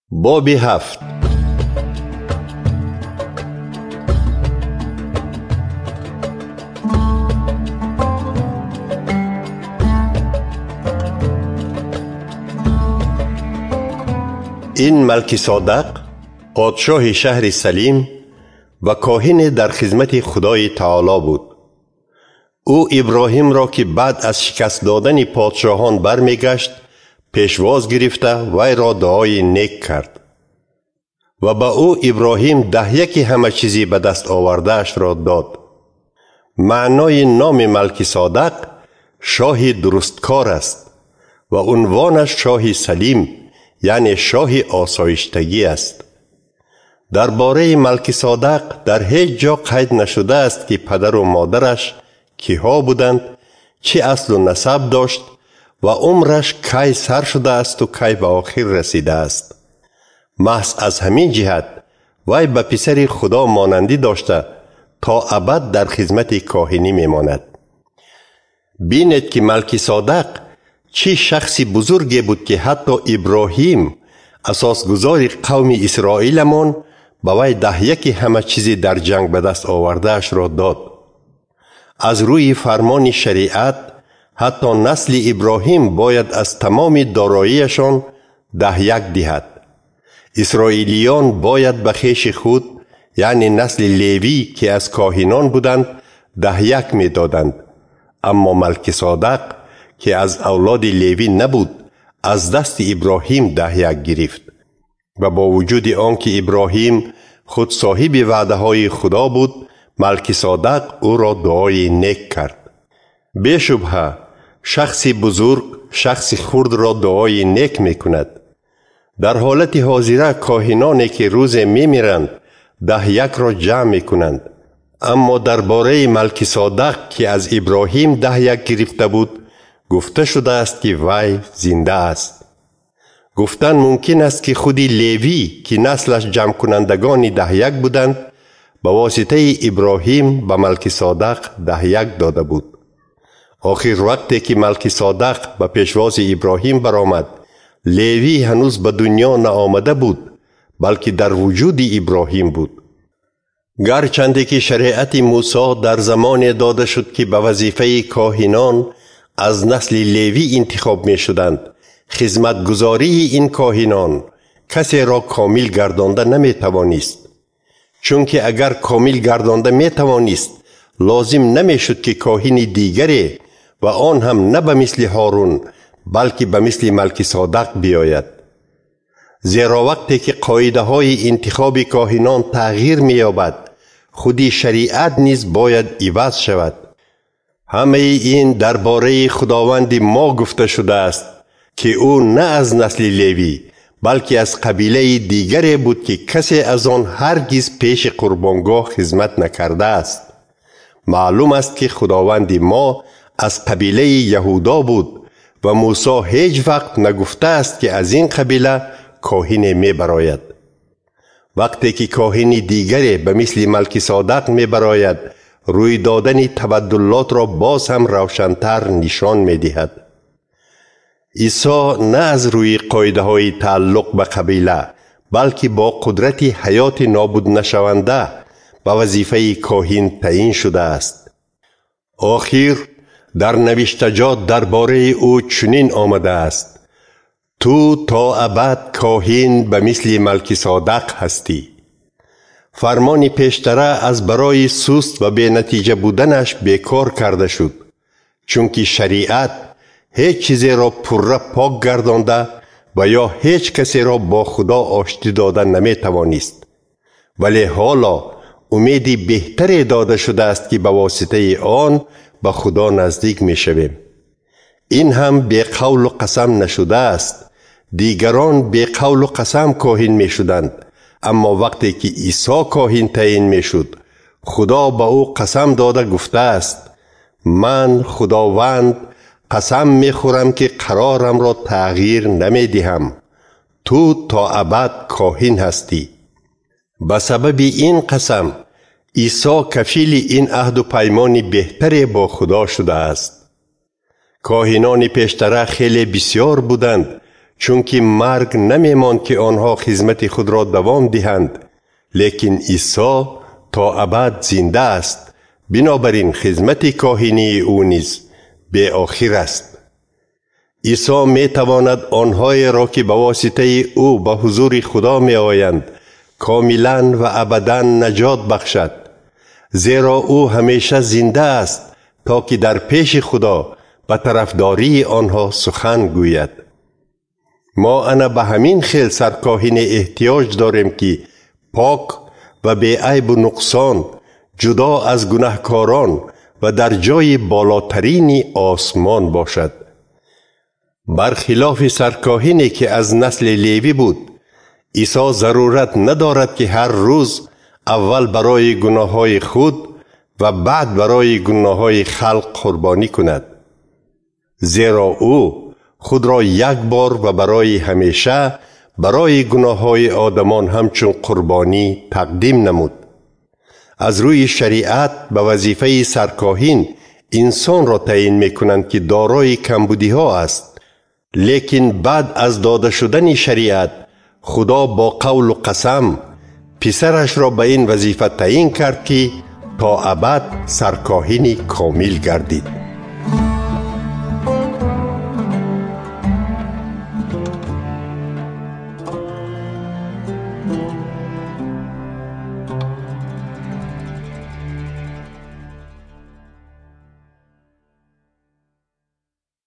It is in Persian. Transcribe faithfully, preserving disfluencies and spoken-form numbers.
باب هفت. این ملکی‌صادق پادشاه شهر سلیم و کاهن در خدمت خدای تعالی بود. او ابراهیم را که بعد از شکست دادن پادشاهان برمیگشت پیشواز گرفته وی را دعای نیک کرد و با او ابراهیم ده یکی همه چیزی به دست آوردهش را داد. معنای نام ملکی‌صادق شاه درستکار است و عنوانش شاه سلیم یعنی شاه آسایشتگی است. درباره ملکی‌صادق در هیچ جا قید نشده است که پدر و مادرش کیها بودند، چه اصل و نسب داشت و عمرش کی سر شده است و کی به آخر رسیده است. محض از همین جهت وی به پسر خدا مانندی داشته تا ابد در خدمت کاهنی میماند. بینید که ملکی‌صادق چه شخصی بزرگی بود که حتی ابراهیم اساسگزار قوم اسرائیلمان به وی ده یکی همه چیزی در جنگ به دست آوردهش را داد. از روی فرمان شریعت حتی نسل ابراهیم باید از تمام داراییشان ده یک دهد. اسرائیلیان باید به خویش خود یعنی نسل لیوی که از کاهنان بودند ده یک می دادند، اما ملکی‌صادق که از اولاد لیوی نبود از دست ابراهیم ده یک گرفت و با وجود آنکه ابراهیم خود صاحب وعده های خدا بود، ملکی‌صادق او را دعای نیک کرد. بی شبهه شخص بزرگ شخص خرد را دعای نیک می کند. در حالت حاضره کاهنانی که روز می میرند ده یک را جمع می کنند، اما درباره ملکی‌صادق که از ابراهیم ده یک گرفته بود گفته شده است که وی زنده است. گفتن ممکن است که خودی لیوی که نسلش جمع کنندگان ده یک بودند به واسطه ابراهیم به ملکی‌صادق ده یک داده بود. آخر وقتی که ملکی‌صادق به پیشواز ابراهیم برآمد لیوی هنوز به دنیا نآمده بود بلکه در وجود ابراهیم بود. گرچند که شریعت موسی در زمان داده شد که به وظیفه کاهنان از نسل لیوی انتخاب می شدند، خدمتگزاری این کاهنان کسی را کامل گردانده نمی توانست، چون که اگر کامل گردانده می توانست لازم نمی شد که کاهن دیگری و آن هم نه به مثل هارون بلکه به مثل ملکی‌صادق بیاید. زیرا وقتی که قاعده های انتخاب کاهنان تغییر می یابد خودی شریعت نیز باید عوض شود. همه این درباره خداوند ما گفته شده است که او نه از نسل لیوی بلکه از قبیله دیگری بود که کسی از آن هرگز پیش قربانگاه خدمت نکرده است. معلوم است که خداوند ما از قبیله یهودا بود و موسی هیچ وقت نگفته است که از این قبیله کاهن می براید. وقتی که کاهن دیگری به مثل ملکی‌صادق می براید روی دادن تبدلات را باز هم روشن‌تر نشان می دهد. عیسی نه از روی قاعده های تعلق به قبیله بلکه با قدرت حیات نابود نشونده به وظیفه کاهن تعیین شده است. آخر در نوشتجات درباره او چنین آمده است: تو تا ابد کاهن به مثل ملکی‌صادق هستی. فرمان پیشتره از برای سست و بی نتیجه بودنش بیکار کرده شد، چون که شریعت هیچ چیزی را پره پاک گردانده و یا هیچ کسی را با خدا آشتی داده نمی توانست. ولی حالا امیدی بهتری داده شده است که به واسطه آن به خدا نزدیک می شویم. این هم به قول و قسم نشده است. دیگران به قول و قسم کاهن می شدند، اما وقتی که عیسی کاهن تعیین می شد خدا به او قسم داده گفته است: من خداوند قسم می خورم که قرارم را تغییر نمی دهم، تو تا ابد کاهن هستی. به سبب این قسم عیسی کفیل این عهد و پیمان بهتری با خدا شده است. کاهنان پیشتر خیلی بسیار بودند چون که مرگ نمی‌ماند که آنها خدمت خود را دوام دهند، لیکن عیسی تا ابد زنده است، بنابراین خدمت کاهنی او نیز به آخر است. عیسی می تواند آنهایی را که به واسطه او به حضور خدا می آیند کاملا و ابدا نجات بخشد، زیرا او همیشه زنده است تا که در پیش خدا به طرفداری آنها سخن گوید. ما انا به همین خیل سرکاهن احتیاج داریم که پاک و بی عیب و نقصان، جدا از گناهکاران و در جای بالاترین آسمان باشد. برخلاف سرکاهنی که از نسل لیوی بود، عیسی ضرورت ندارد که هر روز اول برای گناههای خود و بعد برای گناههای خلق قربانی کند، زیرا او خود را یک بار و برای همیشه برای گناههای آدمان همچون قربانی تقدیم نمود. از روی شریعت به وظیفه سرکاهن انسان را تعیین می کنند که دارای کمبودی ها است، لیکن بعد از داده شدن شریعت خدا با قول و قسم پسرش را به این وظیفه تعیین کرد که تا ابد سرکاهن کامل گردید.